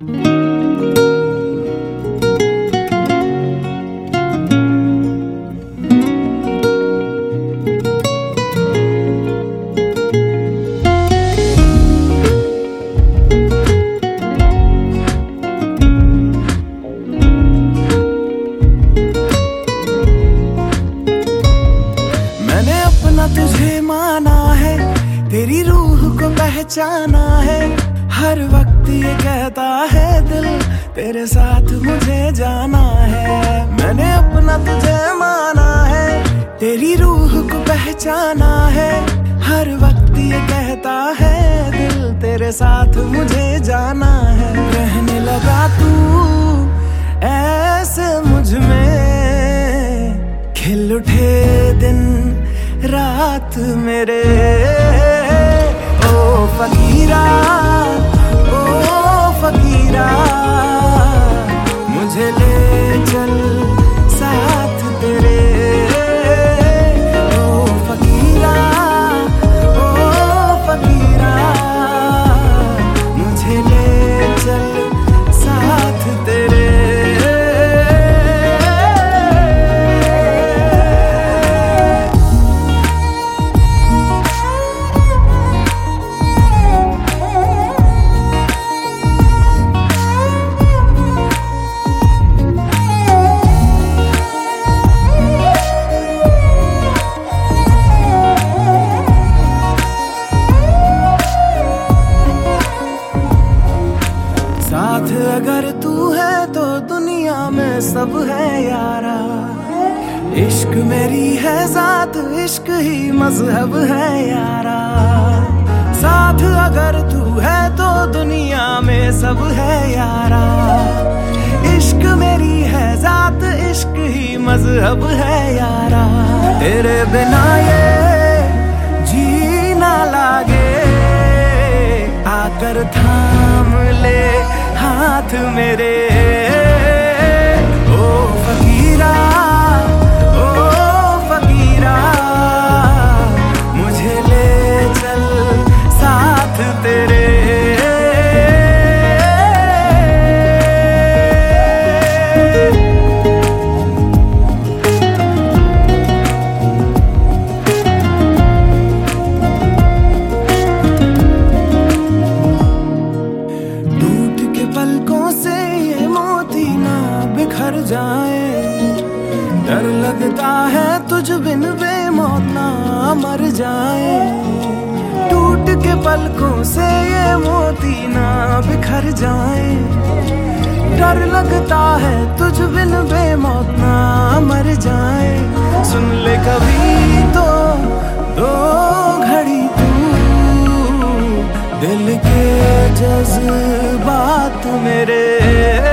तुझे माना है, तेरी रूह को पहचाना है। हर वक्त ये कहता है दिल, तेरे साथ मुझे जाना है। मैंने अपना तुझे माना है, तेरी रूह को पहचाना है। हर वक्त ये कहता है दिल, तेरे साथ मुझे जाना है। रहने लगा तू ऐसे मुझ में, खिल उठे दिन रात मेरे। ओ फकीरा, ओ फकीरा, मुझे ले चल साथ तेरे। ओ फकीरा, ओ फकीरा, मुझे ले चल साथ तेरे। साथ अगर तू है तो दुनिया में सब है यारा। इश्क मेरी है जात, इश्क ही मजहब है यारा। साथ अगर तू है तो दुनिया में सब है यारा। इश्क मेरी है जात, इश्क ही मजहब है यारा। तेरे बिना ये जीना लागे, आकर थाम ले हाथ मेरे। ओ फकीरा, ओ फकीरा, मुझे ले चल साथ तेरे। पलकों से ये मोती ना बिखर जाए, डर लगता है तुझ बिन बेमौत ना मर जाए। टूट के पलकों से ये मोती ना बिखर जाए, डर लगता है तुझ बिन बेमौत ना मर जाए। सुन ले कभी तो दो घड़ी तू दिल के जज्बात मेरे।